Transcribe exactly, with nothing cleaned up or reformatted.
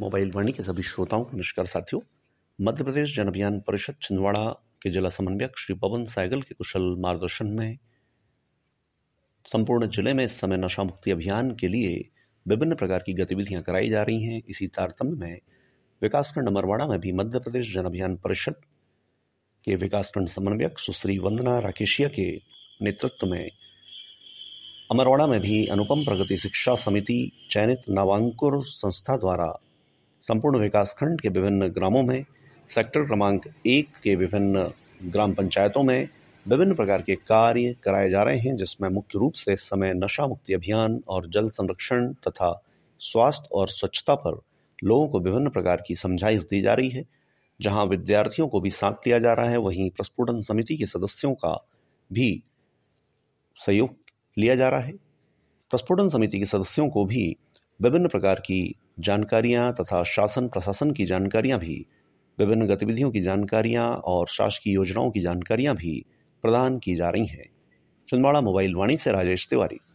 Mobile वाणी के सभी श्रोताओं को नमस्कार साथियों। मध्य प्रदेश जन अभियान परिषद छिंदवाड़ा के जिला समन्वयक श्री पवन सहगल के कुशल मार्गदर्शन में संपूर्ण जिले में इस समय नशा मुक्ति अभियान के लिए विभिन्न प्रकार की गतिविधियां कराई जा रही हैं। इसी तारतम्य में विकासखंड अमरवाड़ा में भी मध्य प्रदेश जन अभियान परिषद के विकासखंड समन्वयक सुश्री वंदना राकेशिया के नेतृत्व में अमरवाड़ा में भी अनुपम प्रगति शिक्षा समिति चयनित नवांकुर संस्था द्वारा संपूर्ण विकासखंड के विभिन्न ग्रामों में सेक्टर क्रमांक एक के विभिन्न ग्राम पंचायतों में विभिन्न प्रकार के कार्य कराए जा रहे हैं, जिसमें मुख्य रूप से इस समय नशा मुक्ति अभियान और जल संरक्षण तथा स्वास्थ्य और स्वच्छता पर लोगों को विभिन्न प्रकार की समझाइश दी जा रही है। जहां विद्यार्थियों को भी साथ लिया जा रहा है, वहीं प्रस्फुटन समिति के सदस्यों का भी सहयोग लिया जा रहा है। प्रस्फुटन समिति के सदस्यों को भी विभिन्न प्रकार की जानकारियां तथा शासन प्रशासन की जानकारियां भी, विभिन्न गतिविधियों की जानकारियां और शासकीय योजनाओं की जानकारियां भी प्रदान की जा रही हैं। छिंदवाड़ा मोबाइल वाणी से राजेश तिवारी।